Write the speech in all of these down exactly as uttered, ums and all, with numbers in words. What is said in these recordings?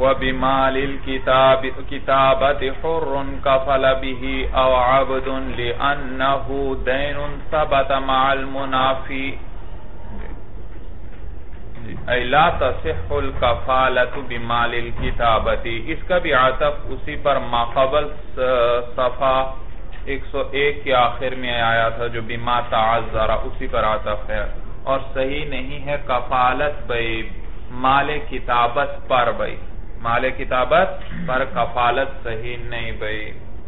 وبمال الكتاب كتابة حر كفل به او عبد لأنه دين ثبت مع المنافي ای لا تصح الکفالۃ بمال الکتابۃ. اس کا بھی عطف اسی پر ماقبل صفحہ ایک سو ایک کے آخر میں آیا تھا جو بما تعذر، اسی پر عطف ہے. اور صحیح نہیں ہے کفالت بھئی مال کتابت پر، بھئی مال کتابت پر کفالت صحیح نہیں بھئی.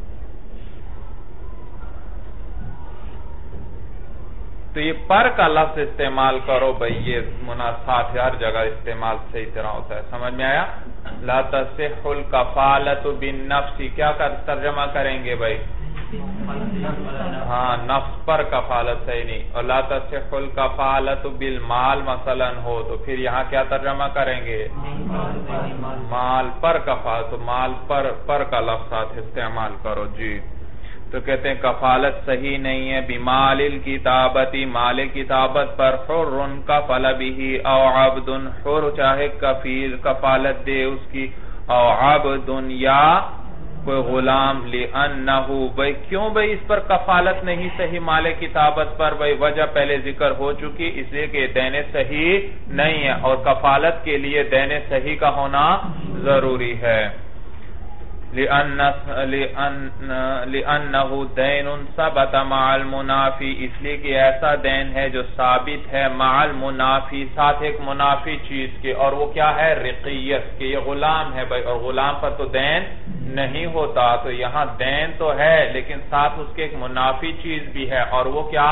تو یہ پر کا لفظ استعمال کرو بھئی، یہ مناسبات ہر جگہ استعمال صحیح طرح ہوتا ہے. سمجھ میں آیا؟ لا تصح الکفالۃ بالنفس کیا ترجمہ کریں گے بھئی؟ ہاں نفس پر کفالت صحیح نہیں. اور لا تصح الکفالۃ بالمال مثلا ہو تو پھر یہاں کیا ترجمہ کریں گے؟ مال پر کفالت. تو مال پر پر کا لفظ استعمال کرو. جی تو کہتے ہیں کفالت صحیح نہیں ہے بمال الکتابتی مال کتابت پر حر کفل به او عبد حر چاہے کفیل کفالت دے اس کی او عبد یا کوئی غلام لأنہو بھئی کیوں بھئی اس پر کفالت نہیں صحیح مال کتابت پر بھئی وجہ پہلے ذکر ہو چکی اس لیے کہ دین صحیح نہیں ہے اور کفالت کے لیے دین صحیح کا ہونا ضروری ہے. لِأَنَّهُ دَيْنٌ ثَبَتَ مَعَ الْمُنَافِي اس لیے کہ ایسا دین ہے جو ثابت ہے مع المنافی ساتھ ایک منافی چیز کے، اور وہ کیا ہے؟ رقیت کہ یہ غلام ہے بھائی، اور غلام پر تو دین نہیں ہوتا. تو یہاں دین تو ہے لیکن ساتھ اس کے ایک منافی چیز بھی ہے، اور وہ کیا؟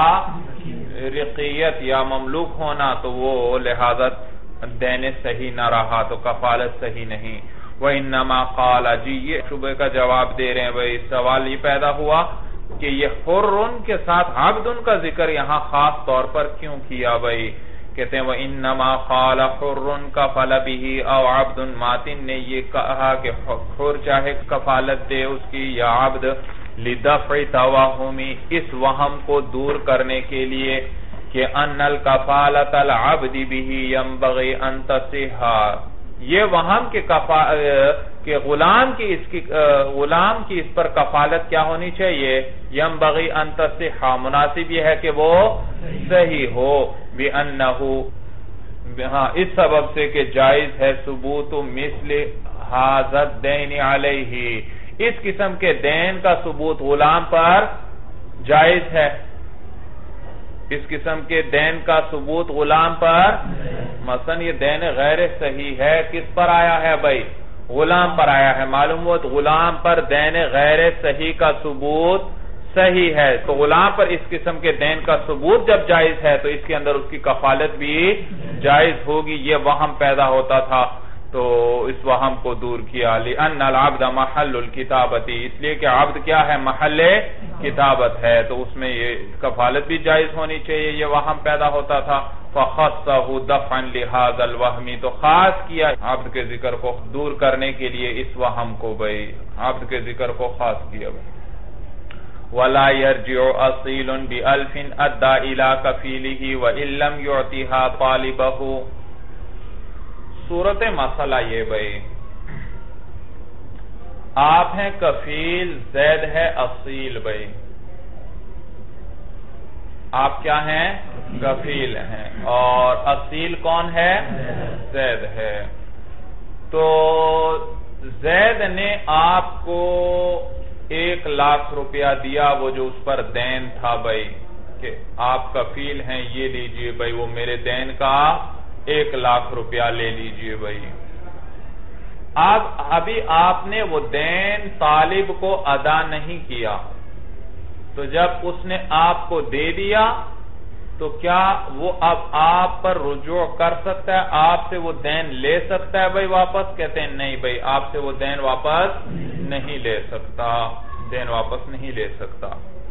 رقیت یا مملوک ہونا. تو وہ لہذا دین صحیح نہ رہا تو کفالت صحیح نہیں. وَإِنَّمَا قَالَ جی یہ شبہ کا جواب دے رہے ہیں بھئی. سوال یہ پیدا ہوا کہ یہ حرن کے ساتھ عبدن کا ذکر یہاں خاص طور پر کیوں کیا بھئی؟ کہتے ہیں وَإِنَّمَا قَالَ حُرٌ كَفَلَ بِهِ او عبد ماتن نے یہ کہا کہ حر چاہے کفالت دے اس کی یا عبد لِدَفْعِ تَوَهُمِ اس وہم کو دور کرنے کے لیے کہ ان الکفالت العبد به ينبغي ان تصح یہ وہم کے کہ غلام کی اس کی غلام کی اس پر کفالت کیا ہونی چاہیے؟ ينبغي ان تصح مناسب یہ ہے کہ وہ صحیح ہو بِأَنَّهُ ہاں اس سبب سے کہ جائز ہے ثبوت مثل هذا الدین علیہ اس قسم کے دین کا ثبوت غلام پر جائز ہے. اس قسم کے دین کا ثبوت غلام پر مثلا یہ دین غیر صحیح ہے کس پر آیا ہے بھائی؟ غلام پر آیا ہے. معلوم ہوا غلام پر دین غیر صحیح کا ثبوت صحیح ہے. تو غلام پر اس قسم کے دین کا ثبوت جب جائز ہے تو اس کے اندر اس کی کفالت بھی جائز ہوگی. یہ وہم پیدا ہوتا تھا تو اس وہم کو دور کیا. لِأَنَّ الْعَبْدَ مَحَلُّ الْكِتَابَةِ اس لیے کہ عبد کیا ہے؟ محل کتابت ہے. تو اس میں یہ کفالت بھی جائز ہونی چاہیے. یہ وہم پیدا ہوتا تھا. فَخَصَّهُ دَفْعًا لِهَذَا الْوَهْمِ تو خاص کیا عبد کے ذکر کو دور کرنے کے لیے اس وہم کو بھئی عبد کے ذکر کو خاص کیا بھئی. وَلَا يَرْجِعُ أَصِيلٌ بِأَلْفٍ أَدَّى إِلَى كَفِيلِهِ وَإِن لَّمْ يُعْطِهَا طَالِبَهُ صورت مسئلہ یہ بھئی آپ ہیں کفیل زید ہے اصیل بھئی آپ کیا ہیں؟ کفیل ہیں اور اصیل کون ہے؟ زید ہے. تو زید نے آپ کو ایک لاکھ روپیہ دیا وہ جو اس پر دین تھا بھئی کہ آپ کفیل ہیں یہ لیجئے بھئی وہ میرے دین کا ایک لاکھ روپیہ لے لیجئے بھئی. اب ابھی آپ نے وہ دین طالب کو ادا نہیں کیا تو جب اس نے آپ کو دے دیا تو کیا وہ اب آپ پر رجوع کر سکتا ہے؟ آپ سے وہ دین لے سکتا ہے بھئی واپس؟ کہتے ہیں نہیں بھئی آپ سے وہ دین واپس نہیں لے سکتا دین واپس نہیں لے سکتا.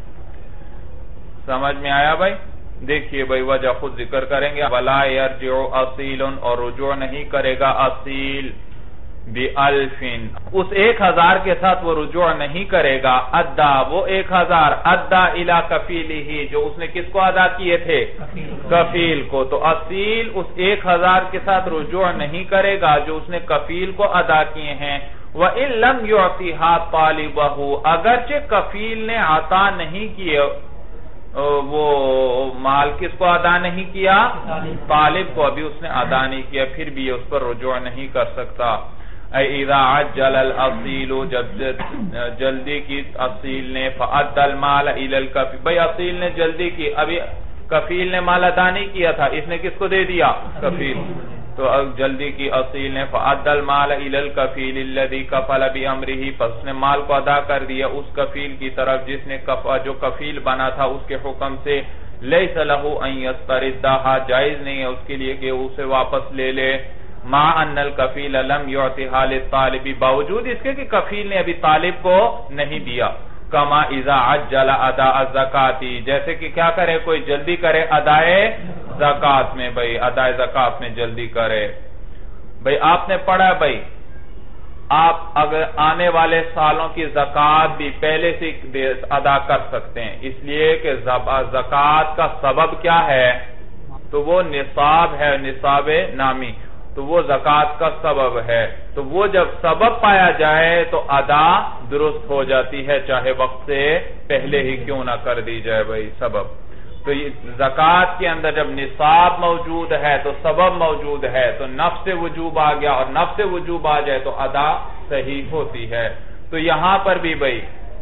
سمجھ میں آیا بھئی؟ دیکھیے بھئی وجہ خود ذکر کریں گے. وَلَا يَرْجِعُ أَصِيلٌ اور رجوع نہیں کرے گا اصیل. بِأَلْفٍ اس ایک ہزار کے ساتھ وہ رجوع نہیں کرے گا ادا وہ ایک ہزار ادا الی کفیلہ جو اس نے کس کو ادا کیے تھے کفیل کو تو اصیل اس ایک ہزار کے ساتھ رجوع نہیں کرے گا جو اس نے کفیل کو ادا کیے ہیں وَإِن لَمْ يُعْطِهَا طَالِبَهُ اگرچہ کفیل نے عطا نہیں کیے وہ مال کس کو ادا نہیں کیا طالب کو ابھی اس نے ادا نہیں کیا پھر بھی اس پر رجوع نہیں کر سکتا اذا عجل الاصیل جب جلدی کی اصیل نے فأدى المال الى الكفیل بھئی اصیل نے جلدی کی ابھی کفیل نے مال ادا نہیں کیا تھا اس نے کس کو دے دیا کفیل تو جلدی کی اصیل نے فأدى المال الى الكفیل الذي كفل بأمره پس نے مال کو ادا کر دیا اس کفیل کی طرف جس نے جو کفیل بنا تھا اس کے حکم سے لیس له ان يستردها جائز نہیں ہے اس کے لیے کہ اسے واپس لے لے مع ان الکفیل لم يعطها للطالب باوجود اس کے کہ کفیل نے ابھی طالب کو نہیں دیا کما اذا عجل اداء الزکات جیسے کہ کیا کرے کوئی جلدی کرے ادائے زکات میں بھئی ادائے زکات میں جلدی کرے بھئی آپ نے پڑھا بھئی آپ اگر آنے والے سالوں کی زکات بھی پہلے سے ادا کر سکتے ہیں اس لیے کہ زکات کا سبب کیا ہے تو وہ نصاب ہے نصاب نامی تو وہ زکات کا سبب ہے تو وہ جب سبب پایا جائے تو ادا درست ہو جاتی ہے چاہے وقت سے پہلے ہی کیوں نہ کر دی جائے بھئی سبب تو زکات کے اندر جب نصاب موجود ہے تو سبب موجود ہے تو نفس وجوب آ گیا اور نفس وجوب آ جائے تو ادا صحیح ہوتی ہے تو یہاں پر بھی بھئی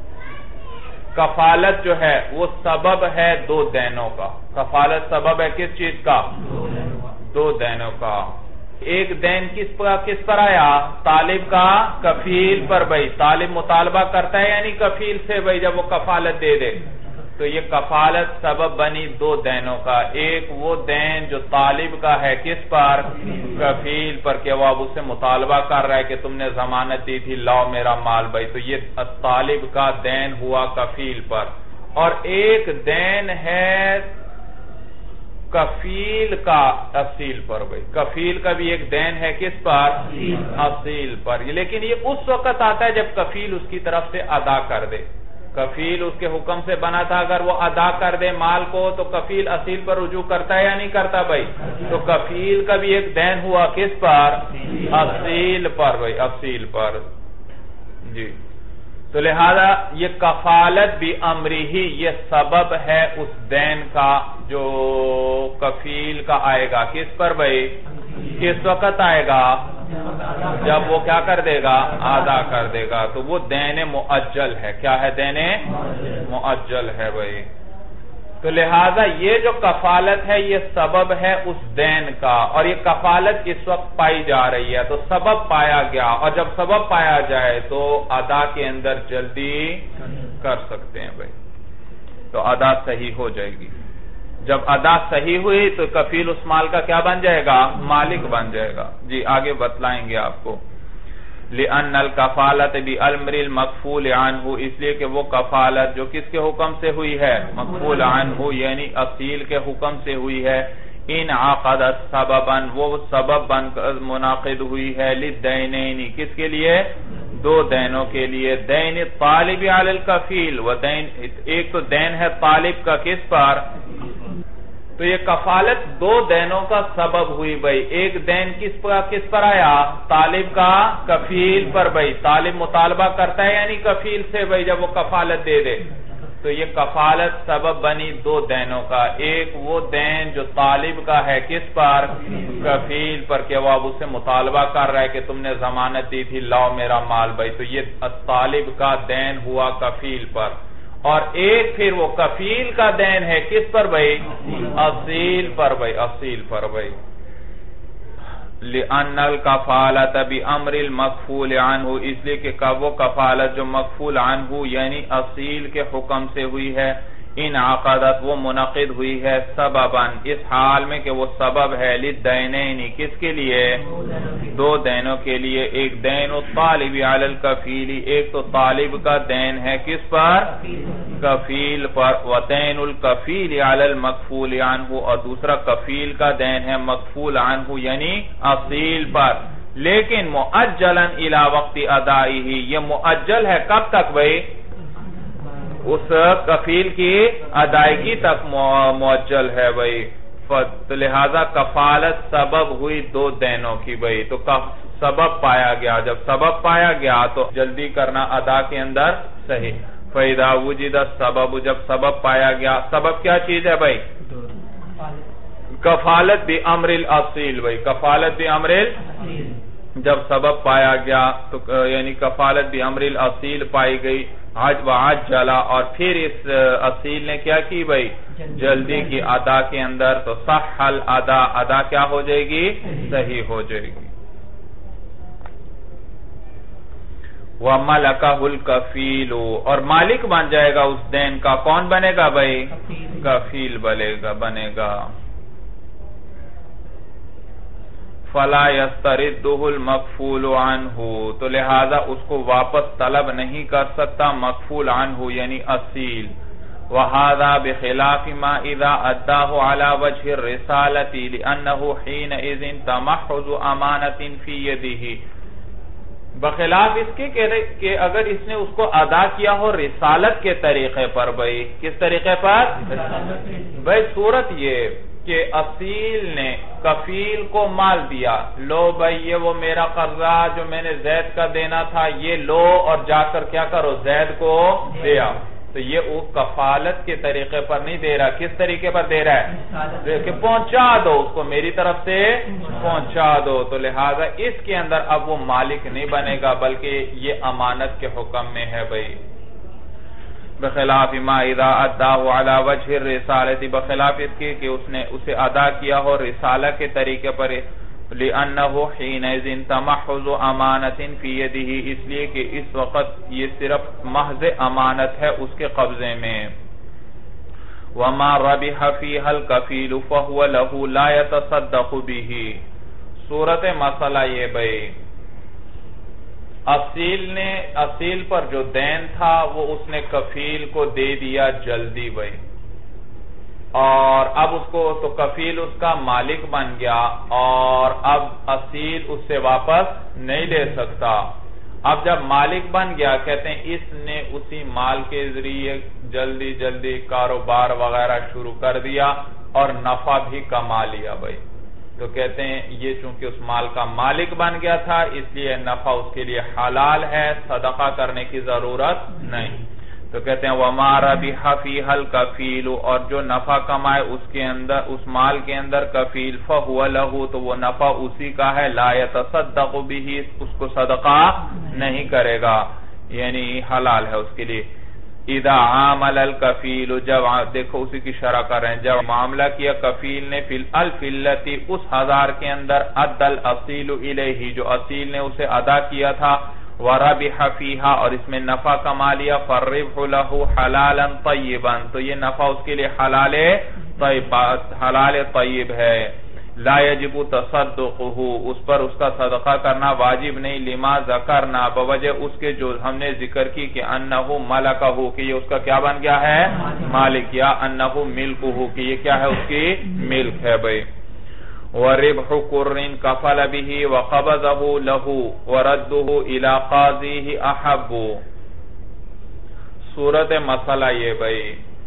کفالت جو ہے وہ سبب ہے دو دینوں کا کفالت سبب ہے کس چیز کا دو دینوں کا ایک دین کس پر کس پر آیا طالب کا کفیل پر بھئی طالب مطالبہ کرتا ہے یعنی کفیل سے بھئی جب وہ کفالت دے دے تو یہ کفالت سبب بنی دو دینوں کا ایک وہ دین جو طالب کا ہے کس پر کفیل پر کہ وہ اب اس سے مطالبہ کر رہا ہے کہ تم نے ضمانت دی تھی لاؤ میرا مال بھئی تو یہ طالب کا دین ہوا کفیل پر اور ایک دین ہے کفیل کا اصیل پر بھئی کفیل کا بھی ایک دین ہے کس پر اصیل پر لیکن یہ اس وقت آتا ہے جب کفیل اس کی طرف سے ادا کر دے کفیل اس کے حکم سے بنا تھا اگر وہ ادا کر دے مال کو تو کفیل اصیل پر رجوع کرتا ہے یا نہیں کرتا بھئی تو کفیل کا بھی ایک دین ہوا کس پر اصیل پر بھئی اصیل پر جی تو لہذا یہ کفالت بھی امری ہی یہ سبب ہے اس دین کا جو کفیل کا آئے گا کس پر بھئی کس وقت آئے گا جب وہ کیا کر دے گا ادا کر دے گا تو وہ دین مؤجل ہے کیا ہے دین مؤجل ہے بھئی تو لہذا یہ جو کفالت ہے یہ سبب ہے اس دین کا اور یہ کفالت اس وقت پائی جا رہی ہے تو سبب پایا گیا اور جب سبب پایا جائے تو ادا کے اندر جلدی کر سکتے ہیں بھئی تو ادا صحیح ہو جائے گی جب ادا صحیح ہوئی تو کفیل اس مال کا کیا بن جائے گا مالک بن جائے گا جی آگے بتلائیں گے آپ کو لِأَنَّ الْكَفَالَةَ بِأَلْمْرِ الْمَقْفُولِ عَنْهُ اس لیے کہ وہ کفالت جو کس کے حکم سے ہوئی ہے مقفول عنہ یعنی اصیل کے حکم سے ہوئی ہے ان عقدت سبباً وہ سبب بن منعقد ہوئی ہے لِلدَّيْنَيْنِ کس کے لیے دو دینوں کے لیے دین طالب علی الکفیل و دین ایک تو دین ہے طالب کا کس پر تو یہ کفالت دو دینوں کا سبب ہوئی بھئی ایک دین کس پر کس پر آیا طالب کا کفیل پر بھئی طالب مطالبہ کرتا ہے یعنی کفیل سے بھئی جب وہ کفالت دے دے تو یہ کفالت سبب بنی دو دینوں کا ایک وہ دین جو طالب کا ہے کس پر کفیل پر کہ وہ اب اسے مطالبہ کر رہا ہے کہ تم نے ضمانت دی تھی لاؤ میرا مال بھئی تو یہ طالب کا دین ہوا کفیل پر اور ایک پھر وہ کفیل کا دین ہے کس پر بھئی اصیل پر بھئی اصیل پر بھئی لِأَنَّ الْكَفَالَةَ بِأَمْرِ الْمَقْفُولِ عَنْهُ اس لیے کہ وہ کفالت جو مقفول عنہ یعنی اصیل کے حکم سے ہوئی ہے ان عقدت وہ منعقد ہوئی ہے سبباً اس حال میں کہ وہ سبب ہے لِلدَّيْنَيْنِ کس کے لیے دو دینوں کے لیے ایک دین الطالب علی الکفیل ایک تو طالب کا دین ہے کس پر کفیل پر ودین الکفیل علی المقفول عنہ اور دوسرا کفیل کا دین ہے مقفول عنہ یعنی اصیل پر لیکن مؤجلن الی وقت ادائیہ، یہ مؤجل ہے کب تک بھئی؟ اس کفیل کی ادائیگی تک مؤجل ہے بھئی. تو لہذا کفالت سبب ہوئی دو دینوں کی بھئی، تو سبب پایا گیا، جب سبب پایا گیا تو جلدی کرنا ادا کے اندر صحیح. فَإِذَا وُجِدَ السَّبَبُ، جب سبب پایا گیا، سبب کیا چیز ہے بھئی؟ کفالت بھی امر الاصیل بھئی، کفالت بھی امر الاصیل، جب سبب پایا گیا تو یعنی کفالت بھی امر الاصیل پائی گئی، عج و عجلا، اور پھر اس اصیل نے کیا کی بھئی؟ جلدی کی ادا کے اندر، تو صح الادا، ادا کیا ہو جائے گی؟ صحیح ہو جائے گی. وَمَلَكَهُ الْكَفِيلُ، اور مالک بن جائے گا اس دین کا، کون بنے گا بھئی؟ کفیل بنے گا بنے گا. فَلَا يَسْتَرِدُّهُ الْمَكْفُولُ عَنْهُ، تو لہذا اس کو واپس طلب نہیں کر سکتا مکفول عنہ یعنی اصیل. وَهَذَا بِخِلَافِ مَا إِذَا أَدَّاهُ عَلَى وَجْهِ الرِّسَالَةِ لِأَنَّهُ حِينَئِذٍ تَمَحُّضُ أَمَانَةٍ فِي يَدِهِ، بخلاف اس کے کہ اگر اس نے اس کو ادا کیا ہو رسالت کے طریقے پر بھئی، کس طریقے پر؟ بھئی صورت یہ کہ اصیل نے کفیل کو مال دیا، لو بھئی یہ وہ میرا قرضہ جو میں نے زید کا دینا تھا یہ لو، اور جا کر کیا کرو؟ زید کو دیا. تو یہ وہ کفالت کے طریقے پر نہیں دے رہا، کس طریقے پر دے رہا ہے؟ کہ پہنچا دو اس کو، میری طرف سے پہنچا دو. تو لہذا اس کے اندر اب وہ مالک نہیں بنے گا بلکہ یہ امانت کے حکم میں ہے بھئی. بخلاف ما اذا اداہ علی وجہ الرسالۃ، بخلاف اس کے کہ اس نے اسے ادا کیا ہو رسالہ کے طریقے پر، لأنہ حینئذ تمحض امانت فی یدہ، اس لیے کہ اس وقت یہ صرف محض امانت ہے اس کے قبضے میں. وما ربح فیہا الکفیل فہو لہ لا یتصدق بہ. صورت مسئلہ یہ بھئی، اصیل نے اصیل پر جو دین تھا وہ اس نے کفیل کو دے دیا جلدی بھئی، اور اب اس کو تو کفیل اس کا مالک بن گیا، اور اب اصیل اس سے واپس نہیں لے سکتا. اب جب مالک بن گیا کہتے ہیں اس نے اسی مال کے ذریعے جلدی جلدی کاروبار وغیرہ شروع کر دیا اور نفع بھی کما لیا بھئی. تو کہتے ہیں یہ چونکہ اس مال کا مالک بن گیا تھا اس لیے نفع اس کے لیے حلال ہے، صدقہ کرنے کی ضرورت نہیں. تو کہتے ہیں وَمَا رَبِحَ فِيهَا الْكَفِيلُ، اور جو نفع کمائے اس کے اندر اس مال کے اندر کفیل، فَهُوَ لَهُ، تو وہ نفع اسی کا ہے، لَا يَتَصَدَّقُ بِهِ، اس کو صدقہ نہیں کرے گا، یعنی حلال ہے اس کے لیے. اذا عامل الکفیل، جب دیکھو اسی کی شرح کر رہے ہیں، جب معاملہ کیا کفیل نے فی الالف التی، اس ہزار کے اندر، ادى الاصیل الیہ، جو اصیل نے اسے ادا کیا تھا، وربح فیہا، اور اس میں نفع کما لیا، فالربح لہ حلالا طیبا، تو یہ نفع اس کے لیے حلال طیب حلال طیب ہے. لا یجب تصدقہ، اس پر اس کا صدقہ کرنا واجب نہیں، لما ذکرنا، بوجہ اس کے جو ہم نے ذکر کی کہ انہ ملکہ، کہ یہ اس کا کیا بن گیا ہے؟ مالک، یا انہ ملکہ، کہ یہ کیا ہے؟ اس کی ملک ہے بھئی. وَرِبْحُ قُرٍ كَفَلَ بِهِ وَقَبَضَهُ لَهُ وَرَدُّهُ إِلَى قَاضِيهِ أَحَبُّ. صورت مسئلہ یہ بھئی،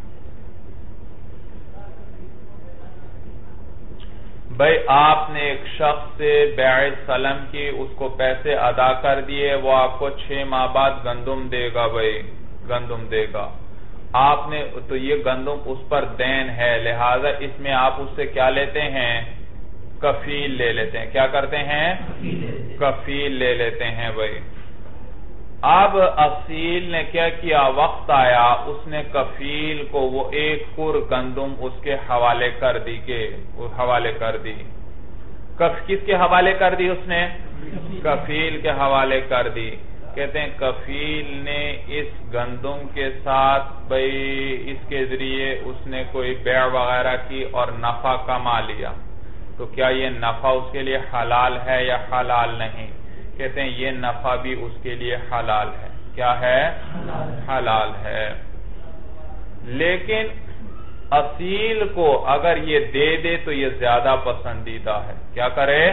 بھئی آپ نے ایک شخص سے بیع سلم کی، اس کو پیسے ادا کر دیے، وہ آپ کو چھ ماہ بعد گندم دے گا بھئی، گندم دے گا. آپ نے تو یہ گندم اس پر دین ہے، لہذا اس میں آپ اس سے کیا لیتے ہیں؟ کفیل لے لیتے ہیں. کیا کرتے ہیں؟ کفیل لے لیتے ہیں بھئی. اب اصیل نے کیا کیا؟ وقت آیا اس نے کفیل کو وہ ایک خور گندم اس کے حوالے کر دی کہ حوالے کر دی کس کے حوالے کر دی؟ اس نے کفیل کے حوالے کر دی. کہتے ہیں کفیل نے اس گندم کے ساتھ بھئی اس کے ذریعے اس نے کوئی بیع وغیرہ کی اور نفع کما لیا، تو کیا یہ نفع اس کے لیے حلال ہے یا حلال نہیں؟ کہتے ہیں یہ نفع بھی اس کے لیے حلال ہے. کیا ہے؟ حلال ہے. لیکن اصیل کو اگر یہ دے دے تو یہ زیادہ پسندیدہ ہے. کیا کرے؟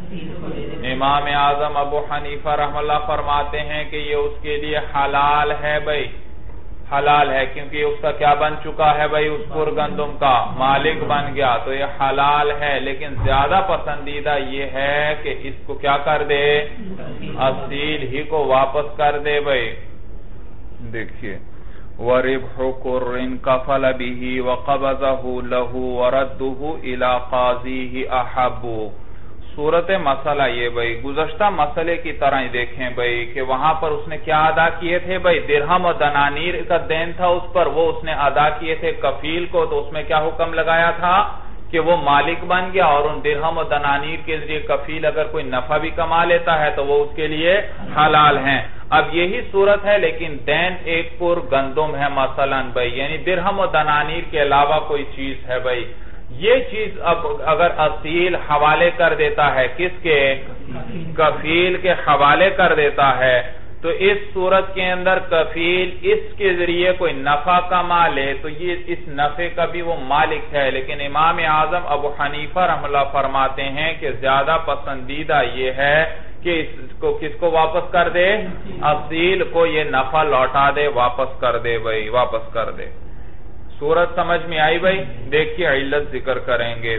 امام اعظم ابو حنیفہ رحمہ اللہ فرماتے ہیں کہ یہ اس کے لیے حلال ہے بھائی، حلال ہے کیونکہ اس کا کیا بن چکا ہے بھائی، اس پر گندم کا مالک بن گیا، تو یہ حلال ہے، لیکن زیادہ پسندیدہ یہ ہے کہ اس کو کیا کر دے، اصیل ہی کو واپس کر دے بھائی۔ دیکھیے وَرِبْحُ قُرٍ كَفَلَ بِهِ وَقَبَضَهُ لَهُ وَرَدُّهُ إِلَى قَاضِيهِ أَحَبُّ۔ صورت مسئلہ یہ بھائی گزشتہ مسئلے کی طرح ہی دیکھیں بھائی کہ وہاں پر اس نے کیا ادا کیے تھے بھائی، درہم اور دنانیر کا دین تھا اس پر، وہ اس نے ادا کیے تھے کفیل کو، تو اس میں کیا حکم لگایا تھا کہ وہ مالک بن گیا، اور ان درہم اور دنانیر کے ذریعے کفیل اگر کوئی نفع بھی کما لیتا ہے تو وہ اس کے لیے حلال ہیں۔ اب یہی صورت ہے لیکن دین ایک پر گندم ہے مثلا بھائی، یعنی درہم اور دنانیر کے علاوہ کوئی چیز ہے بھائی، یہ چیز اب اگر اصیل حوالے کر دیتا ہے کس کے، کفیل کے حوالے کر دیتا ہے، تو اس صورت کے اندر کفیل اس کے ذریعے کوئی نفع کما لے تو یہ اس نفع کا بھی وہ مالک ہے، لیکن امام اعظم ابو حنیفہ رحمہ اللہ فرماتے ہیں کہ زیادہ پسندیدہ یہ ہے کہ اس کو کس کو واپس کر دے، اصیل کو یہ نفع لوٹا دے، واپس کر دے بھائی، واپس کر دے۔ صورت سمجھ میں آئی بھائی؟ دیکھیے علت ذکر کریں گے،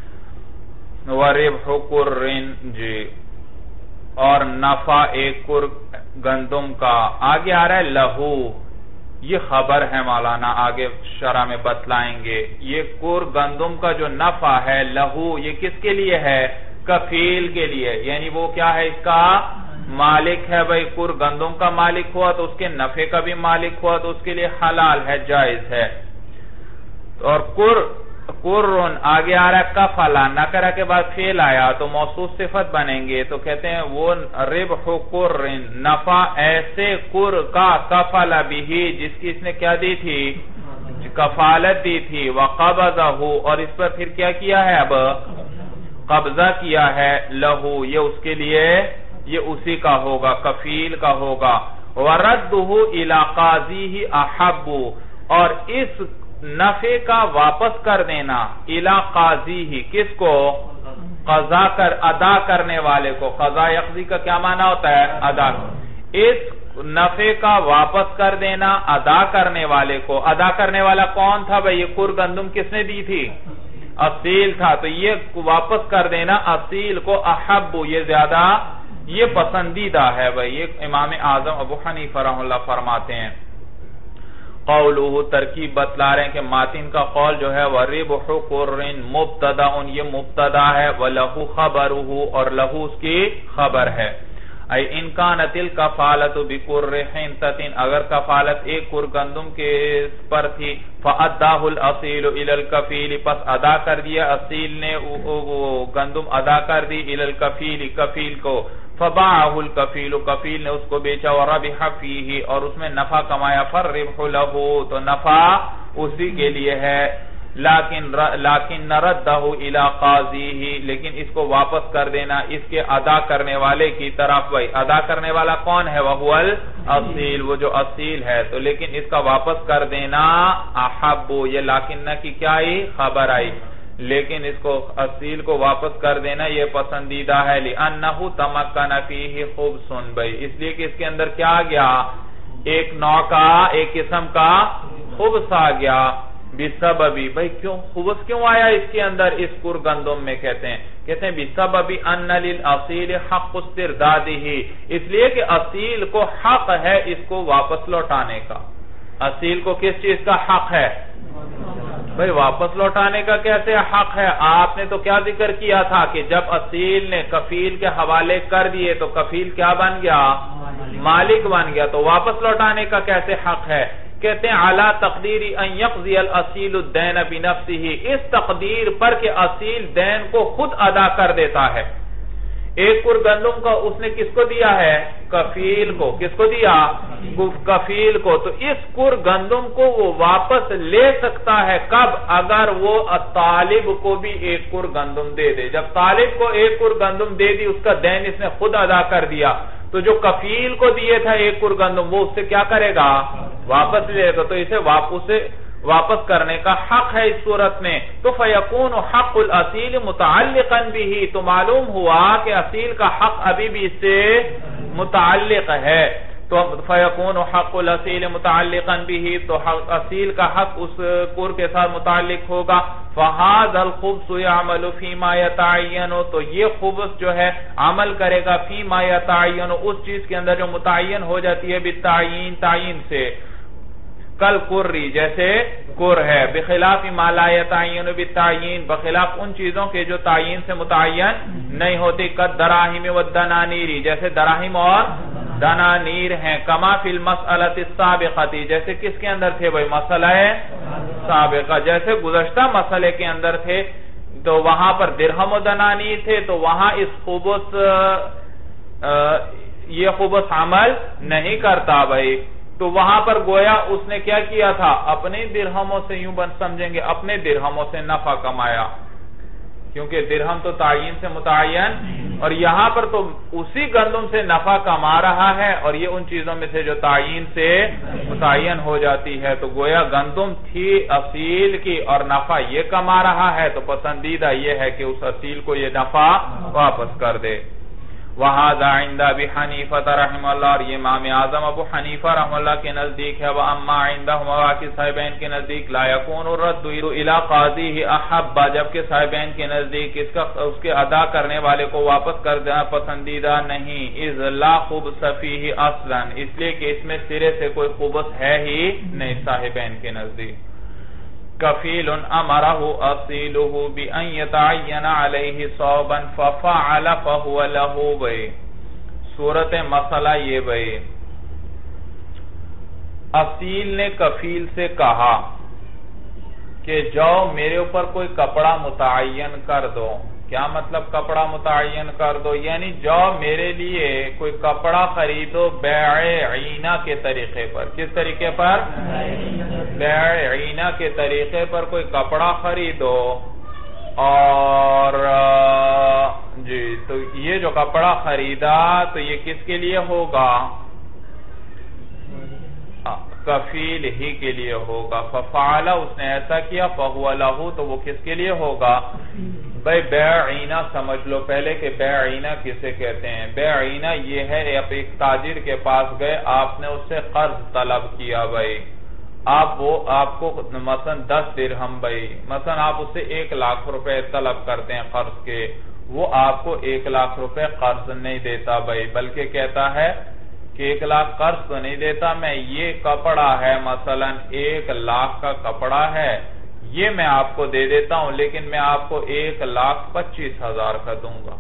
وَرِبْحُ قُرٍ جی، اور نفع ایک کر گندم کا، آگے آ رہا ہے لہو، یہ خبر ہے مولانا، آگے شرح میں بتلائیں گے، یہ کر گندم کا جو نفع ہے لہو، یہ کس کے لیے ہے، کفیل کے لیے، یعنی وہ کیا ہے، اس کا مالک ہے بھائی، کر گندم کا مالک ہوا تو اس کے نفع کا بھی مالک ہوا تو اس کے لیے حلال ہے، جائز ہے۔ اور کر قرن آگے آ رہا ہے کفلا، نکرہ کے بعد فعل آیا تو موصوف صفت بنیں گے، تو کہتے ہیں وہ ربح قرن، نفع ایسے کر کا کفل بھی جس کی اس نے کیا دی تھی، کفالت دی تھی، وقبضہ، اور اس پر پھر کیا کیا ہے، اب قبضہ کیا ہے، لہو، یہ اس کے لیے یہ اسی کا ہوگا، کفیل کا ہوگا، وردہ الی قاضیہ احب، اور اس نفع کا واپس کر دینا الی قاضیہ، کس کو، قضا کر ادا کرنے والے کو، قضا یقضی کا کیا معنی ہوتا ہے، ادا، اس نفع کا واپس کر دینا ادا کرنے والے کو، ادا کرنے والا کون تھا بھئی، یہ کر گندم کس نے دی تھی، اصیل تھا، تو یہ واپس کر دینا اصیل کو احب، یہ زیادہ یہ پسندیدہ ہے بھئی، یہ امام اعظم ابو حنیفہ رحمہ اللہ فرماتے ہیں۔ قولہ، ترکیب بتلا رہے ہیں کہ ماتن کا قول جو ہے وَرِبْحُ قُرٍ مبتداٌ، یہ مبتدا ہے، وَلَهُ خَبَرُهُ، اور لہو اس کی خبر ہے، ای ان کانت الکفالت بِقُرِّ حِنْتَةٍ، اگر کفالت ایک کر گندم کے پر تھی، فَأَدَّاهُ الْأَصِيلُ إِلَى الْكَفِيلِ، پس ادا کر دیا اصیل نے وہ گندم ادا کر دی، إِلَى الْكَفِيلِ، کفیل کو، فَبَاعَهُ الْكَفِيلُ، کفیل نے اس کو بیچا، وَرَبِحَ فِيهِ، اور اس میں نفع کمایا، فَالرِّبْحُ لَهُ، تو نفع اسی کے لیے ہے، لیکن لیکن نردہ الی قاضیہ، لیکن اس کو واپس کر دینا اس کے ادا کرنے والے کی طرف، بھائی ادا کرنے والا کون ہے، وہو الاصیل، وہ جو اصیل ہے، تو لیکن اس کا واپس کر دینا احب، یہ لیکن کی کیا آئی، خبر آئی، لیکن اس کو اصیل کو واپس کر دینا یہ پسندیدہ ہے، لِأَنَّهُ تَمَكَّنَ فِيهِ خُبْثٌ، بھائی اس لیے کہ اس کے اندر کیا آ گیا، ایک نوع کا، ایک قسم کا خبث آ گیا، بسببی، بھئی کیوں خبث کیوں آیا اس کے اندر، اس کر گندم میں، کہتے ہیں کہتے ہیں بسببی ان للأصیل حق استردادہ، اس لیے کہ اصیل کو حق ہے اس کو واپس لوٹانے کا، اصیل کو کس چیز کا حق ہے، بھئی واپس لوٹانے کا کیسے حق ہے، آپ نے تو کیا ذکر کیا تھا کہ جب اصیل نے کفیل کے حوالے کر دیے تو کفیل کیا بن گیا، مالک بن گیا، تو واپس لوٹانے کا کیسے حق ہے، کہتے ہیں علی تقدیر ان یقضی الاصیل الدین بنفسہ، اس تقدیر پر کہ اصیل دین کو خود ادا کر دیتا ہے، ایک کر گندم کا اس نے کس کو دیا ہے، کفیل کو، کس کو دیا، کفیل کو، تو اس کر گندم کو وہ واپس لے سکتا ہے، کب، اگر وہ طالب کو بھی ایک کر گندم دے دے، جب طالب کو ایک کر گندم دے دی، اس کا دین اس نے خود ادا کر دیا، تو جو کفیل کو دیے تھا ایک کر گندم وہ اس سے کیا کرے گا، واپس لے گا، تو اسے واپس واپس کرنے کا حق ہے اس صورت میں، تو فیکون حق الاصیل متعلقا به، تو معلوم ہوا کہ اصیل کا حق ابھی بھی اس سے متعلق ہے، تو فیکون حق الاصیل متعلقا به، تو اصیل کا حق اس کور کے ساتھ متعلق ہوگا۔ فہذا الخبث يعمل فيما يتعين، تو یہ خبث جو ہے عمل کرے گا فيما يتعين، اس چیز کے اندر جو متعین ہو جاتی ہے بالتعین، تعین سے، کل قری، جیسے قر ہے، بخلاف ما لا يتعین بالتعین، بخلاف ان چیزوں کے جو تعین سے متعین نہیں ہوتی، قد دراہم والدنانیر، جیسے دراہم اور دنانیر ہیں، کما فی المسئلۃ السابقۃ، جیسے کس کے اندر تھے بھائی، مسئلہ سابقہ، جیسے گزشتہ مسئلے کے اندر تھے تو وہاں پر درہم و دنانیر تھے، تو وہاں اس خبث یہ خبث عمل نہیں کرتا بھائی، تو وہاں پر گویا اس نے کیا کیا تھا، اپنے درہموں سے، یوں بن سمجھیں گے اپنے درہموں سے نفع کمایا، کیونکہ درہم تو تعین سے متعین، اور یہاں پر تو اسی گندم سے نفع کما رہا ہے، اور یہ ان چیزوں میں سے جو تعین سے متعین ہو جاتی ہے، تو گویا گندم تھی اصیل کی اور نفع یہ کما رہا ہے، تو پسندیدہ یہ ہے کہ اس اصیل کو یہ نفع واپس کر دے۔ وَهَذَا عِنْدَ أَبِي حَنِيفَةَ رحمہ اللہ، اور یہ امام اعظم ابو حنیفہ رحمہ اللہ کے نزدیک ہے، وَأَمَّا عِنْدَهُمَا، باقی صاحبین کے نزدیک، لَا يَكُونُ الرَّدُّ إِلَىٰ قَاضِيهِ أَحَبَّ، جبکہ صاحبین کے نزدیک اس کا اس کے ادا کرنے والے کو واپس کر دینا پسندیدہ نہیں، إِذْ لَا خُبْثَ فِيهِ أَصْلًا، اس لیے کہ اس میں سرے سے کوئی خبث ہے ہی نہیں صاحبین کے نزدیک۔ کفیل امرہ اصیلہ بان یتعین علیہ صوبا ففعل فہو لہ، بھئی صورت مسئلہ یہ بھئی، اصیل نے کفیل سے کہا کہ جاؤ میرے اوپر کوئی کپڑا متعین کر دو، کیا مطلب کپڑا متعین کر دو، یعنی جاؤ میرے لیے کوئی کپڑا خریدو بیع عینہ کے طریقے پر، کس طریقے پر؟ بیع عینہ کے طریقے پر کوئی کپڑا خریدو، اور جی تو یہ جو کپڑا خریدا تو یہ کس کے لیے ہوگا؟ کفیل ہی کے لیے ہوگا، ففعل اس نے ایسا کیا، فہو لہ تو وہ کس کے لیے ہوگا؟ بھئی بیع عینہ سمجھ لو پہلے کہ بیع عینہ کسے کہتے ہیں۔ بیع عینہ یہ ہے آپ ایک تاجر کے پاس گئے، آپ نے اس سے قرض طلب کیا بھئی، آپ وہ آپ کو مثلا دس درہم بھئی، مثلا آپ اس سے ایک لاکھ روپے طلب کرتے ہیں قرض کے، وہ آپ کو ایک لاکھ روپے قرض نہیں دیتا بھئی، بلکہ کہتا ہے کہ ایک لاکھ قرض تو نہیں دیتا، میں یہ کپڑا ہے مثلا ایک لاکھ کا کپڑا ہے، یہ میں آپ کو دے دیتا ہوں، لیکن میں آپ کو ایک لاکھ پچیس ہزار کا دوں گا۔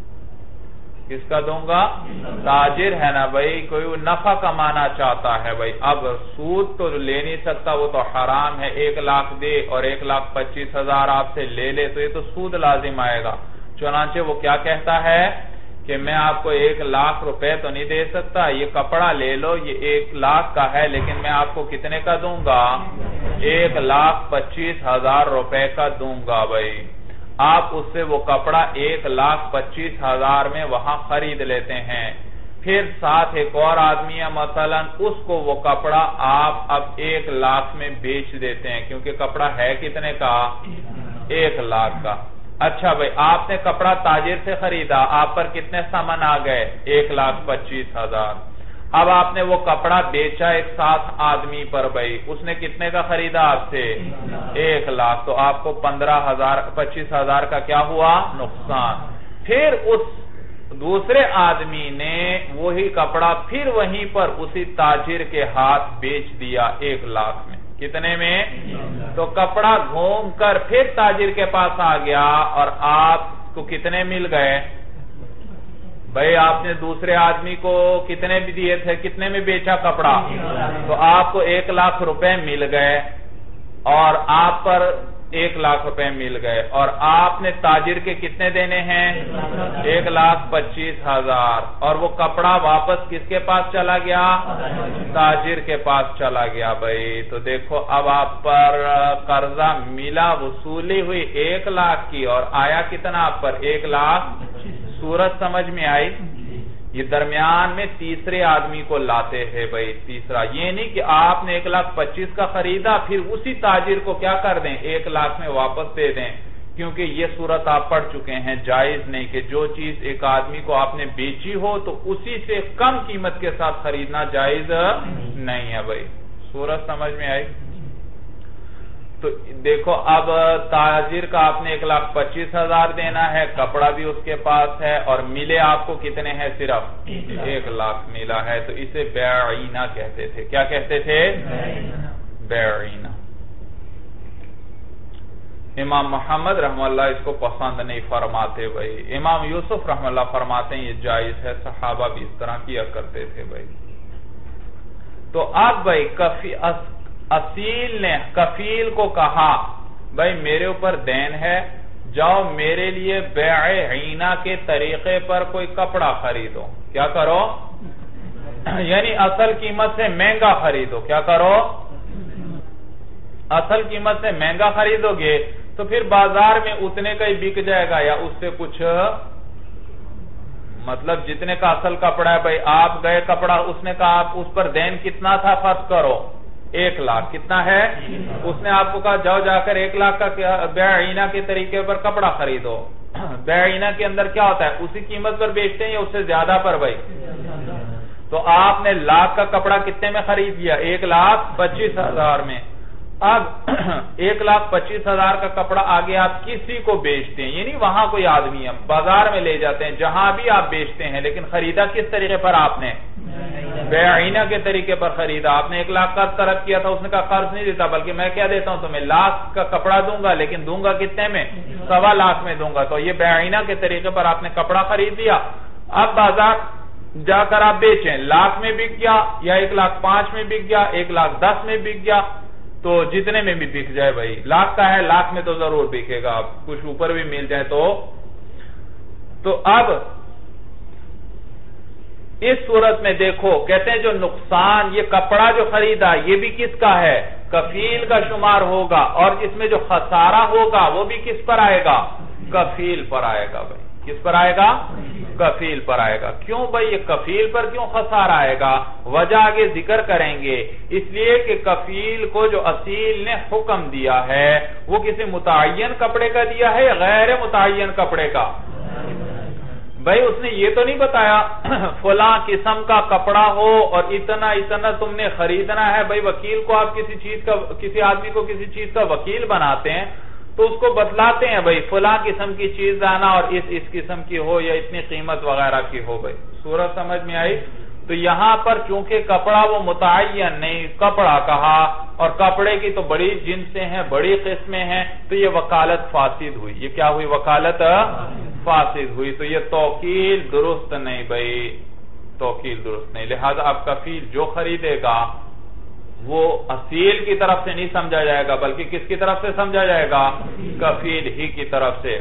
کس کا دوں گا؟ تاجر ہے نا بھائی، کوئی نفع کمانا چاہتا ہے بھائی، اب سود تو لے نہیں سکتا، وہ تو حرام ہے، ایک لاکھ دے اور ایک لاکھ پچیس ہزار آپ سے لے لے تو یہ تو سود لازم آئے گا، چنانچہ وہ کیا کہتا ہے کہ میں آپ کو ایک لاکھ روپے تو نہیں دے سکتا، یہ کپڑا لے لو، یہ ایک لاکھ کا ہے، لیکن میں آپ کو کتنے کا دوں گا؟ ایک لاکھ پچیس ہزار روپے کا دوں گا بھائی۔ آپ اس سے وہ کپڑا ایک لاکھ پچیس ہزار میں وہاں خرید لیتے ہیں، پھر ساتھ ایک اور آدمی ہے مثلا، اس کو وہ کپڑا آپ اب ایک لاکھ میں بیچ دیتے ہیں، کیونکہ کپڑا ہے کتنے کا؟ ایک لاکھ کا۔ اچھا بھئی، آپ نے کپڑا تاجر سے خریدا، آپ پر کتنے سامان آ گئے؟ ایک لاکھ پچیس ہزار۔ اب آپ نے وہ کپڑا بیچا ایک ساتھ آدمی پر بھئی، اس نے کتنے کا خریدا آپ سے؟ ایک لاکھ، تو آپ کو پندرہ ہزار پچیس ہزار کا کیا ہوا؟ نقصان۔ پھر اس دوسرے آدمی نے وہی کپڑا پھر وہیں پر اسی تاجر کے ہاتھ بیچ دیا ایک لاکھ میں، کتنے میں؟ تو کپڑا گھوم کر پھر تاجر کے پاس آ گیا، اور آپ کو کتنے مل گئے؟ بھئی آپ نے دوسرے آدمی کو کتنے بھی دیے تھے، کتنے میں بیچا کپڑا؟ تو آپ کو ایک لاکھ روپے مل گئے، اور آپ پر ایک لاکھ روپے مل گئے، اور آپ نے تاجر کے کتنے دینے ہیں؟ ایک لاکھ پچیس ہزار، اور وہ کپڑا واپس کس کے پاس چلا گیا؟ تاجر کے پاس چلا گیا بھئی۔ تو دیکھو اب آپ پر قرضہ ملا، وصولی ہوئی ایک لاکھ کی، اور آیا کتنا آپ پر؟ ایک لاکھ۔ صورت سمجھ میں آئی؟ یہ درمیان میں تیسرے آدمی کو لاتے ہیں بھائی، تیسرا، یہ نہیں کہ آپ نے ایک لاکھ پچیس کا خریدا پھر اسی تاجر کو کیا کر دیں، ایک لاکھ میں واپس دے دیں، کیونکہ یہ صورت آپ پڑھ چکے ہیں، جائز نہیں کہ جو چیز ایک آدمی کو آپ نے بیچی ہو تو اسی سے کم قیمت کے ساتھ خریدنا جائز نہیں ہے بھائی، صورت سمجھ میں آئی؟ تو دیکھو اب تاجر کا آپ نے ایک لاکھ پچیس ہزار دینا ہے، کپڑا بھی اس کے پاس ہے، اور ملے آپ کو کتنے ہیں، صرف ایک لاکھ ملا ہے، تو اسے بیعینہ کہتے تھے، کیا کہتے تھے، بیعینہ۔ امام محمد رحمہ اللہ اس کو پسند نہیں فرماتے بھائی، امام یوسف رحمہ اللہ فرماتے ہیں یہ جائز ہے، صحابہ بھی اس طرح کیا کرتے تھے بھائی۔ تو اب بھائی کفی اصیل نے کفیل کو کہا بھائی میرے اوپر دین ہے، جاؤ میرے لیے بیع عینہ کے طریقے پر کوئی کپڑا خریدو، کیا کرو، یعنی اصل قیمت سے مہنگا خریدو، کیا کرو، اصل قیمت سے مہنگا خریدو گے تو پھر بازار میں اتنے کا ہی بک جائے گا یا اس سے کچھ، مطلب جتنے کا اصل کپڑا ہے بھائی، آپ گئے کپڑا، اس نے کہا آپ اس پر دین کتنا تھا، فرض کرو ایک لاکھ، کتنا ہے، اس نے آپ کو کہا جاؤ جا کر ایک لاکھ کا بیع عینہ کے طریقے پر کپڑا خریدو، بیع عینہ کے اندر کیا ہوتا ہے، اسی قیمت پر بیچتے ہیں یا اس سے زیادہ پر بھائی، تو آپ نے لاکھ کا کپڑا کتنے میں خرید لیا، ایک لاکھ پچیس ہزار میں، اب ایک لاکھ پچیس ہزار کا کپڑا آگے آپ کسی کو بیچتے ہیں، یعنی وہاں کوئی آدمی ہے، بازار میں لے جاتے ہیں، جہاں بھی آپ بیچتے ہیں، لیکن خریدا کس طریقے پر آپ نے، بیع عینہ کے طریقے پر خریدا، آپ نے ایک لاکھ کا طلب کیا تھا، اس نے کہا قرض نہیں دیتا بلکہ میں کیا دیتا ہوں تمہیں، لاکھ کا کپڑا دوں گا لیکن دوں گا کتنے میں، سوا لاکھ میں دوں گا، تو یہ بیع عینہ کے طریقے پر آپ نے کپڑا خرید لیا، اب بازار جا کر آپ بیچیں، لاکھ میں بک گیا یا ایک لاکھ پانچ میں بک گیا، ایک لاکھ دس میں بک گیا، تو جتنے میں بھی بک جائے بھائی، لاکھ کا ہے لاکھ میں تو ضرور بکے گا، کچھ اوپر بھی مل جائے تو تو اب اس صورت میں دیکھو کہتے ہیں جو نقصان، یہ کپڑا جو خریدا یہ بھی کس کا ہے، کفیل کا شمار ہوگا، اور اس میں جو خسارہ ہوگا وہ بھی کس پر آئے گا، کفیل پر آئے گا بھائی، کس پر آئے گا، کفیل پر آئے گا۔ کیوں بھائی یہ کفیل پر کیوں خسارہ آئے گا، وجہ آگے ذکر کریں گے، اس لیے کہ کفیل کو جو اصیل نے حکم دیا ہے وہ کسی متعین کپڑے کا دیا ہے یا غیر متعین کپڑے کا، بھائی اس نے یہ تو نہیں بتایا فلاں قسم کا کپڑا ہو اور اتنا اتنا تم نے خریدنا ہے، بھائی وکیل کو آپ کسی چیز کا، کسی آدمی کو کسی چیز کا وکیل بناتے ہیں تو اس کو بتلاتے ہیں بھئی فلاں قسم کی چیز لانا اور اس اس قسم کی ہو یا اتنی قیمت وغیرہ کی ہو بھئی، صورت سمجھ میں آئی؟ تو یہاں پر چونکہ کپڑا وہ متعین نہیں، کپڑا کہا، اور کپڑے کی تو بڑی جنسیں ہیں، بڑی قسمیں ہیں، تو یہ وکالت فاسد ہوئی، یہ کیا ہوئی، وکالت فاسد ہوئی، تو یہ توکیل درست نہیں بھئی، توکیل درست نہیں، لہذا اب کفیل جو خریدے گا وہ اصیل کی طرف سے نہیں سمجھا جائے گا بلکہ کس کی طرف سے سمجھا جائے گا، کفیل ہی کی طرف سے۔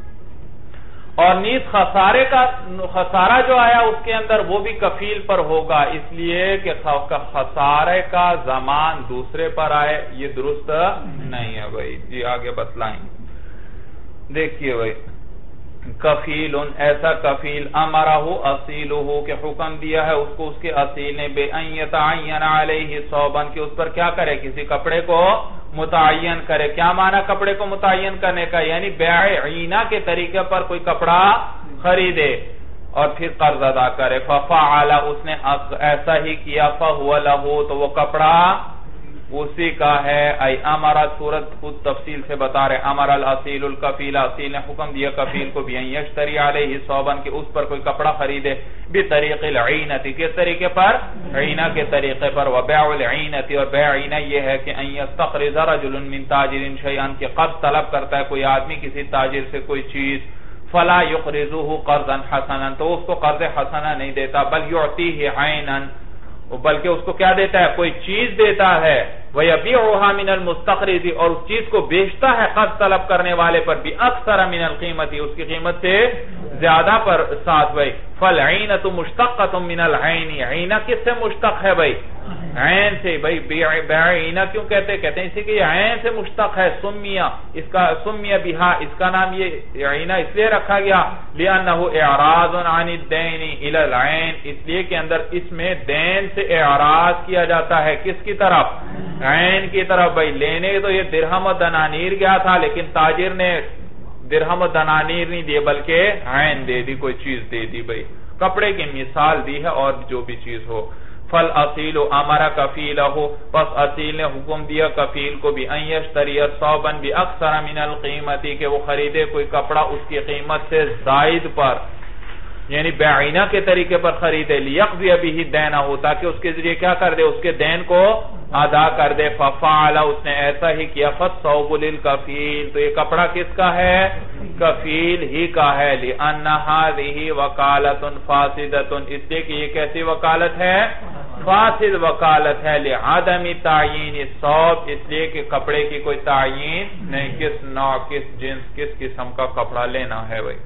اور نیز خسارے کا خسارہ جو آیا اس کے اندر وہ بھی کفیل پر ہوگا، اس لیے کہ خسارے کا زمان دوسرے پر آئے، یہ درست نہیں ہے بھائی، جی آگے بتلائیں، دیکھیے بھائی، کفیل ایسا کفیل امرہ اصیلہ کہ حکم دیا ہے اس کو اس کے اصیل نے بے ان یتعین علیہ ثوبا کہ اس پر کیا کرے، کسی کپڑے کو متعین کرے۔ کیا معنی کپڑے کو متعین کرنے کا، یعنی بیع عینہ کے طریقے پر کوئی کپڑا خریدے اور پھر قرض ادا کرے، ففعل اس نے ایسا ہی کیا، فہو لہ تو وہ کپڑا اسی کا ہے، ای امرت صورت خود تفصیل سے بتا رہے، امر الاصیل الکفیل، اصیل نے حکم دیا کفیل کو بھی ان یشتری علیہ ثوبا کہ اس پر کوئی کپڑا خریدے، بطریق العینت کس طریقے پر، عینہ کے طریقے پر، وبیع العینت اور بیع عینہ یہ ہے کہ ان یستقرض رجل من تاجر شیئا کہ قرض طلب کرتا ہے کوئی آدمی کسی تاجر سے کوئی چیز، فلا یقرضه قرضا حسنا تو اس کو قرض حسنا نہیں دیتا، بل یعطیہ عینا بلکہ اس کو کیا دیتا ہے، کوئی چیز دیتا ہے، وَيَبِعُهَا مِنَ الْمُسْتَقْرِضِ اور اس چیز کو بیچتا ہے قرض طلب کرنے والے پر بھی اکثر من القیمت اس کی قیمت سے زیادہ پر ساتھ بھائی، فَالْعِینَةُ مُشْتَقَّةٌ مِنَ الْعَيْنِ عینہ کس سے مشتق ہے بھائی، عین سے بھائی بعینہ کیوں کہتے کہتے ہیں اسی کہ یہ عین سے مشتق ہے سمیہ اس کا سمیہ بہا اس کا نام یہ عینہ اس لیے رکھا گیا لأنہ اعراض عن الدین الی العین اس لیے کہ اندر اس میں دین سے اعراض کیا جاتا ہے کس کی طرف عین کی طرف بھائی لینے تو یہ درہم و دنانیر گیا تھا لیکن تاجر نے درہم و دنانیر نہیں دیے بلکہ عین دے دی کوئی چیز دے دی بھائی کپڑے کی مثال دی ہے اور جو بھی چیز ہو فل اصیل امر کفیلہ پس اصیل نے حکم دیا کفیل کو بھی ان یشتری ثوبا باکثر من القیمتی کہ وہ خریدے کوئی کپڑا اس کی قیمت سے زائد پر یعنی بعینہ کے طریقے پر خریدے لیقضی بہ دینہ تاکہ اس کے ذریعے کیا کر دے اس کے دین کو ادا کر دے ففعل اس نے ایسا ہی کیا فالثوب للکفیل تو یہ کپڑا کس کا ہے کفیل ہی کا ہے لأن هذه وکالۃ فاسدۃ اس لیے کہ یہ کیسی وکالت ہے فاسد وکالت ہے لعدم تعیین الثوب اس لیے کہ کپڑے کی کوئی تعیین نہیں کس نوع کس جنس کس قسم کا کپڑا لینا ہے بھائی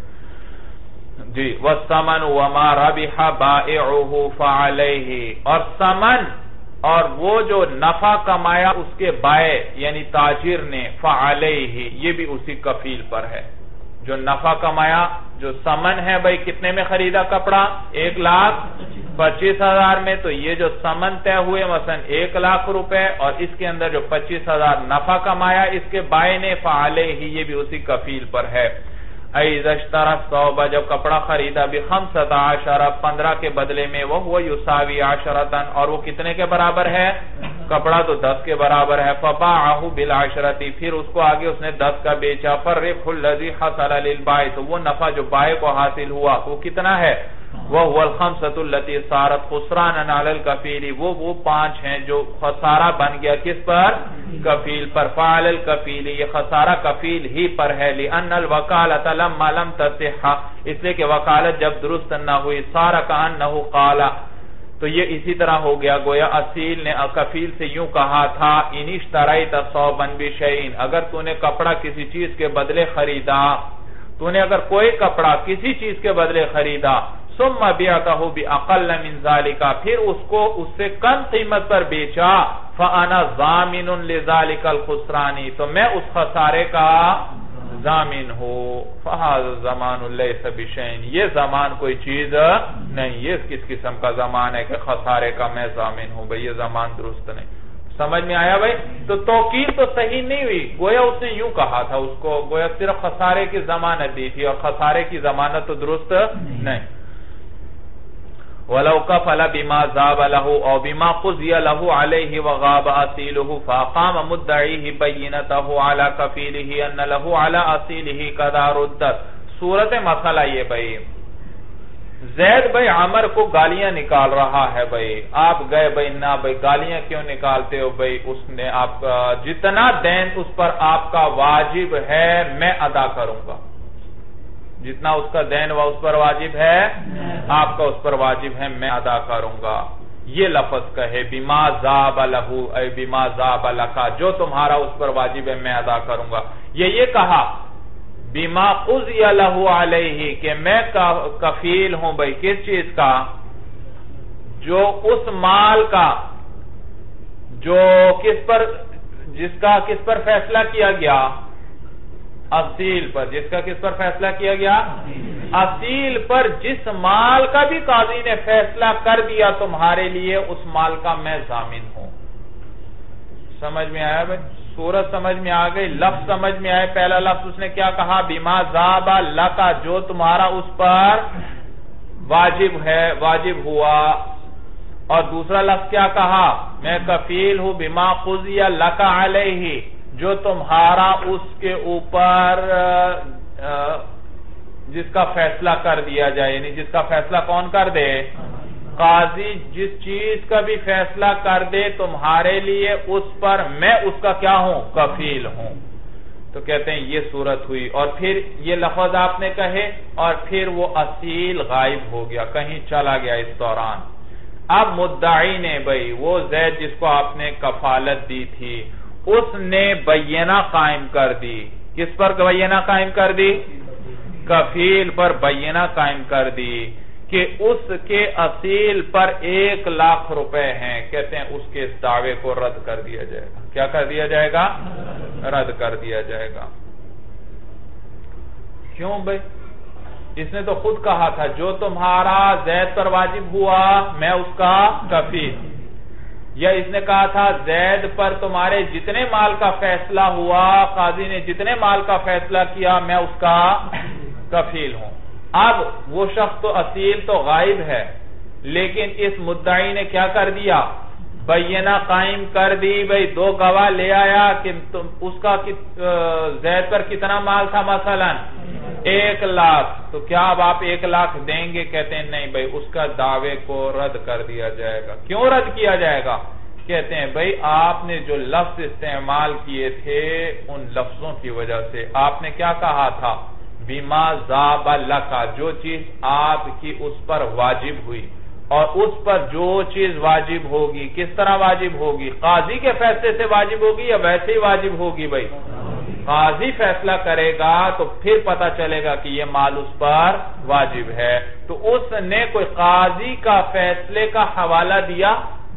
جی والثمن وما ربح بائعه فعليه اور ثمن اور وہ جو نفع کمایا اس کے بائع یعنی تاجر نے فعلیہ یہ بھی اسی کفیل پر ہے جو نفع کمایا جو ثمن ہے بھائی کتنے میں خریدا کپڑا ایک لاکھ پچیس ہزار میں تو یہ جو ثمن طے ہوئے مثلا ایک لاکھ روپے اور اس کے اندر جو پچیس ہزار نفع کمایا اس کے بائع نے فعلیہ یہ بھی اسی کفیل پر ہے اذا اشترى الثوب جب کپڑا خریدا بخمسۃ عشر پندرہ کے بدلے میں وہ هو یساوی عشرۃ اور وہ کتنے کے برابر ہے کپڑا تو دس کے برابر ہے فباعه بالعشرۃ پھر اس کو آگے اس نے دس کا بیچا فالربح الذي حصل للبائع تو وہ نفع جو بائع کو حاصل ہوا وہ کتنا ہے وہ هو الخمسۃ التي صارت خسرانا علی الکفیل وہ وہ پانچ ہیں جو خسارہ بن گیا کس پر کفیل پر فعل الکفیل یہ خسارہ کفیل ہی پر ہے لأن الوکالۃ لما لم تصح اس لیے کہ وکالت جب درست نہ ہوئی صار کأنہ قال تو یہ اسی طرح ہو گیا گویا اصیل نے کفیل سے یوں کہا تھا ان اشتریت ثوبا بشیء اگر تو نے کپڑا کسی چیز کے بدلے خریدا تو نے اگر کوئی کپڑا کسی چیز کے بدلے خریدا ثم بیعتہ باقل من ذلك پھر اس کو اس سے کم قیمت پر بیچا فانا ضامن لذلك الخسران تو میں اس خسارے کا ضامن ہوں فهذا الزمان ليس بشيء یہ زمان کوئی چیز نہیں یہ کس قسم کا زمان ہے کہ خسارے کا میں ضامن ہوں بھئی یہ زمان درست نہیں سمجھ میں آیا بھئی تو توکیل تو صحیح نہیں ہوئی گویا اس نے یوں کہا تھا اس کو گویا صرف خسارے کی ضمانت دی تھی اور خسارے کی ضمانت تو درست نہیں وَلَوْ كَفَلَ بِمَا ذَابَ لَهُ أَوْ بِمَا قُضِيَ لَهُ عَلَيْهِ وَغَابَ أَصِيلُهُ فَأَقَامَ مُدَّعِيهِ بَيِّنَتَهُ عَلَى كَفِيلِهِ أَنَّ لَهُ عَلَى أَصِيلِهِ قَدْ رُدَّتْ صورت مسئلہ یہ بھئی زید بھئی عمر کو گالیاں نکال رہا ہے بھئی آپ گئے بھئی نہ بھئی گالیاں کیوں نکالتے ہو بھئی اس نے آپ جتنا دین اس پر آپ کا واجب ہے میں ادا کروں گا جتنا اس کا دین وہ اس پر واجب ہے آپ کا اس پر واجب ہے میں ادا کروں گا یہ لفظ کہے بما ذاب لہو اے بما ذاب لکا جو تمہارا اس پر واجب ہے میں ادا کروں گا یہ یہ کہا بما قضی لہو علیہ کہ میں کفیل ہوں بھئی کس چیز کا جو اس مال کا جو کس پر جس کا کس پر فیصلہ کیا گیا اصیل پر جس کا کس پر فیصلہ کیا گیا اصیل پر جس مال کا بھی قاضی نے فیصلہ کر دیا تمہارے لیے اس مال کا میں ضامن ہوں سمجھ میں آیا بھئی صورت سمجھ میں آ گئی لفظ سمجھ میں آئے پہلا لفظ اس نے کیا کہا بما ذاب لکا جو تمہارا اس پر واجب ہے واجب ہوا اور دوسرا لفظ کیا کہا میں کفیل ہوں بما قضی لکا علیہ جو تمہارا اس کے اوپر جس کا فیصلہ کر دیا جائے یعنی جس کا فیصلہ کون کر دے قاضی جس چیز کا بھی فیصلہ کر دے تمہارے لیے اس پر میں اس کا کیا ہوں کفیل ہوں تو کہتے ہیں یہ صورت ہوئی اور پھر یہ لفظ آپ نے کہے اور پھر وہ اصیل غائب ہو گیا کہیں چلا گیا اس دوران اب مدعی نے بھئی وہ زید جس کو آپ نے کفالت دی تھی اس نے بینہ قائم کر دی کس پر بینہ قائم کر دی کفیل پر بینہ قائم کر دی کہ اس کے اصیل پر ایک لاکھ روپے ہیں، کہتے ہیں اس کے اس دعوے کو رد کر دیا جائے گا۔ کیا کر دیا جائے گا؟ رد کر دیا جائے گا۔ کیوں بھائی؟ اس نے تو خود کہا تھا جو تمہارا زید پر واجب ہوا میں اس کا کفیل، یا اس نے کہا تھا زید پر تمہارے جتنے مال کا فیصلہ ہوا، قاضی نے جتنے مال کا فیصلہ کیا میں اس کا کفیل ہوں۔ اب وہ شخص تو اصیل تو غائب ہے، لیکن اس مدعی نے کیا کر دیا؟ بینہ قائم کر دی، بھئی دو گواہ لے آیا کہ اس کا زید پر کتنا مال تھا، مثلا ایک لاکھ، تو کیا اب آپ ایک لاکھ دیں گے؟ کہتے ہیں نہیں بھئی، اس کا دعوے کو رد کر دیا جائے گا۔ کیوں رد کیا جائے گا؟ کہتے ہیں بھئی آپ نے جو لفظ استعمال کیے تھے ان لفظوں کی وجہ سے، آپ نے کیا کہا تھا؟ بما ذاب لکا، جو چیز آپ کی اس پر واجب ہوئی، اور اس پر جو چیز واجب ہوگی کس طرح واجب ہوگی؟ قاضی کے فیصلے سے واجب ہوگی یا ویسے ہی واجب ہوگی؟ بھئی قاضی فیصلہ کرے گا تو پھر پتہ چلے گا کہ یہ مال اس پر واجب ہے، تو اس نے کوئی قاضی کا فیصلے کا حوالہ دیا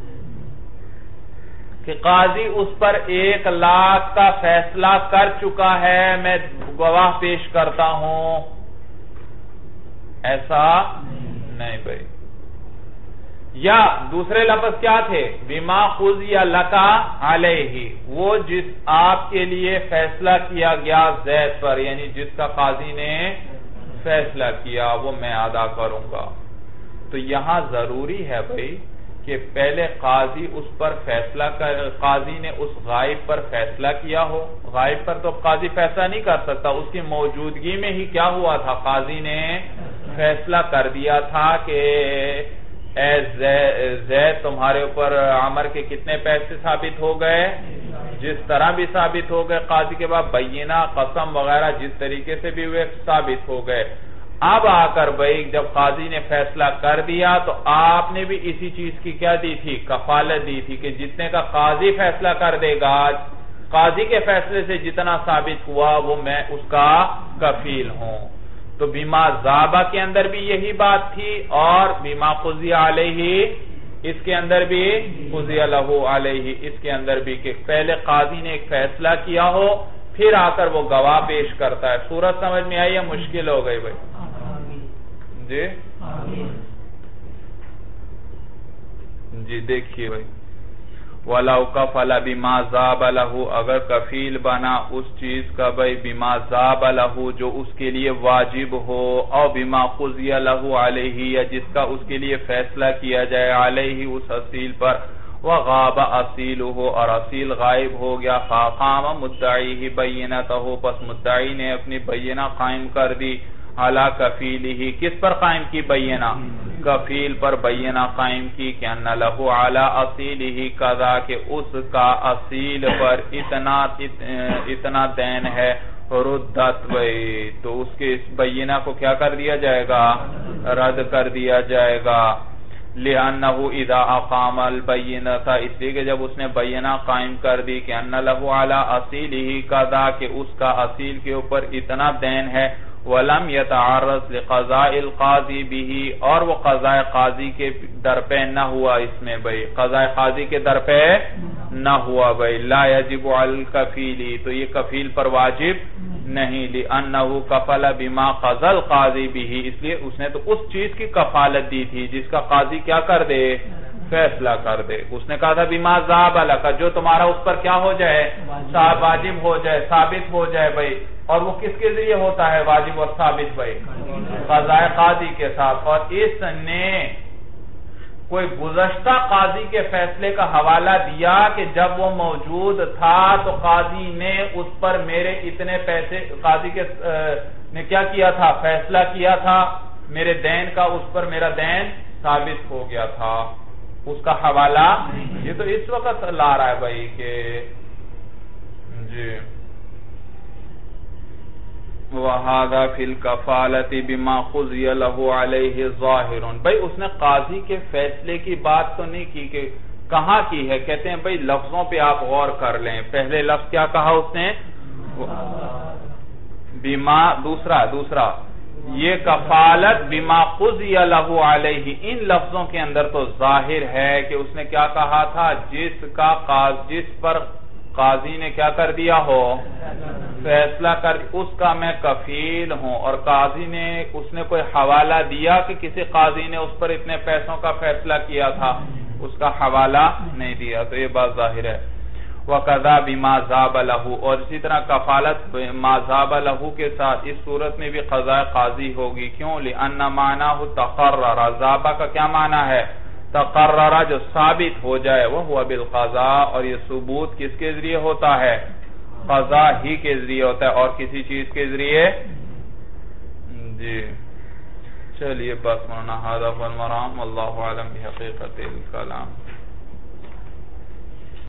کہ قاضی اس پر ایک لاکھ کا فیصلہ کر چکا ہے، میں گواہ پیش کرتا ہوں، ایسا نہیں بھائی۔ یا دوسرے لفظ کیا تھے؟ بما قضی لکا علیہ، وہ جس آپ کے لیے فیصلہ کیا گیا زید پر، یعنی جس کا قاضی نے فیصلہ کیا وہ میں ادا کروں گا۔ تو یہاں ضروری ہے بھائی کہ پہلے قاضی اس پر فیصلہ کر، قاضی نے اس غائب پر فیصلہ کیا ہو۔ غائب پر تو قاضی فیصلہ نہیں کر سکتا، اس کی موجودگی میں ہی کیا ہوا تھا؟ قاضی نے فیصلہ کر دیا تھا کہ اے زید تمہارے اوپر عمر کے کتنے پیسے ثابت ہو گئے، جس طرح بھی ثابت ہو گئے، قاضی کے بعد بینہ قسم وغیرہ جس طریقے سے بھی ہوئے ثابت ہو گئے۔ اب آ کر بھائی جب قاضی نے فیصلہ کر دیا تو آپ نے بھی اسی چیز کی کیا دی تھی؟ کفالت دی تھی کہ جتنے کا قاضی فیصلہ کر دے گا، قاضی کے فیصلے سے جتنا ثابت ہوا وہ میں اس کا کفیل ہوں۔ تو بما ذابہ کے اندر بھی یہی بات تھی، اور بما قضی علیہ اس کے اندر بھی قضی لہ علیہ اس کے اندر بھی، کہ پہلے قاضی نے ایک فیصلہ کیا ہو پھر آ کر وہ گواہ پیش کرتا ہے۔ صورت سمجھ میں آئی ہے؟ مشکل ہو گئی بھائی جی جی دیکھیے بھائی، وَلَوْ كَفَلَ بِمَا ذَابَ لَهُ، اگر کفیل بنا اس چیز کا بھائی بِمَا ذَابَ لَهُ جو اس کے لیے واجب ہو، او بِمَا قُضِيَ لَهُ عَلَيْهِ یا جس کا اس کے لیے فیصلہ کیا جائے علیہ اس اصیل پر، وَغَابَ أَصِيلُهُ اور اصیل غائب ہو گیا، فَقَامَ مُدَّعِيهِ بَيِّنَتَهُ پس مدعی نے اپنی بینہ قائم کر دی، عَلَى كَفِيلِهِ کس پر قائم کی بینہ؟ کفیل پر بینہ قائم کی کہ ان لہو علی اصیلہ قضا کہ اس کا اصیل پر اتنا اتنا دین ہے، ردت وی تو اس کے اس بینہ کو کیا کر دیا جائے گا؟ رد کر دیا جائے گا۔ لِأَنَّهُ اِذَا أَقَامَ الْبَيِّنَةَ اس لیے کہ جب اس نے بینہ قائم کر دی کہ ان لہو علی اصیلہ قضا کہ اس کا اصیل کے اوپر اتنا دین ہے، وَلَمْ يَتَعَرَّضْ لِقَضَاءِ الْقَاضِي بِهِ اور وہ قضاء قاضی کے در پہ نہ ہوا، اس میں بھئی قضاء قاضی کے در پہ نہ ہوا بھئی، لا يجب علی الکفیل تو یہ کفیل پر واجب نہیں، لِأَنَّهُ كَفَلَ بِمَا قَضَى الْقَاضِي بِهِ اس لیے اس نے تو اس چیز کی کفالت دی تھی جس کا قاضی کیا کر دے؟ فیصلہ کر دے۔ اس نے کہا تھا بِمَا ذَابَ لَكَ جو تمہارا اس پر کیا ہو جائے؟ واجب ہو جائے، ثابت ہو جائے بھئی، اور وہ کس کے ذریعے ہوتا ہے واجب اور ثابت بھئی؟ قضاء قاضی کے ساتھ۔ اور اس نے کوئی گزشتہ قاضی کے فیصلے کا حوالہ دیا کہ جب وہ موجود تھا تو قاضی نے اس پر میرے اتنے پیسے، قاضی کے نے کیا کیا تھا؟ فیصلہ کیا تھا میرے دین کا، اس پر میرا دین ثابت ہو گیا تھا، اس کا حوالہ یہ تو اس وقت لا رہا ہے بھائی کہ جی وَهَذَا فِي الْكَفَالَةِ بِمَا قُضِيَ لَهُ عَلَيْهِ ظَاهِرٌ بھئی اس نے قاضی کے فیصلے کی بات تو نہیں کی کہ کہاں کی ہے، کہتے ہیں بھئی لفظوں پہ آپ غور کر لیں۔ پہلے لفظ کیا کہا اس نے؟ بِمَا دوسرا دوسرا یہ کفالت بما قضی لہ علیہ، ان لفظوں کے اندر تو ظاہر ہے کہ اس نے کیا کہا تھا، جس کا جس پر قاضی نے کیا کر دیا ہو، فیصلہ کر، اس کا میں کفیل ہوں، اور قاضی نے اس نے کوئی حوالہ دیا کہ کسی قاضی نے اس پر اتنے پیسوں کا فیصلہ کیا تھا، اس کا حوالہ نہیں دیا، تو یہ بات ظاہر ہے۔ وَقَضَى بِمَا ذَابَ لَهُ، اور اسی طرح کفالت ما ذَابَ لَهُ کے ساتھ اس صورت میں بھی قضاء قاضی ہوگی، کیوں؟ لِأَنَّ مَعْنَاهُ تَقَرَّرَ، ذَابَ کا کیا معنی ہے؟ تقرر، جو ثابت ہو جائے، وَهُوَ بِالْقَضَاء، اور یہ ثبوت کس کے ذریعے ہوتا ہے؟ قضاء ہی کے ذریعے ہوتا ہے، اور کسی چیز کے ذریعے؟ جی چلیے بس مولانا، هذا هو المرام، واللہ اعلم بحقیقت الکلام۔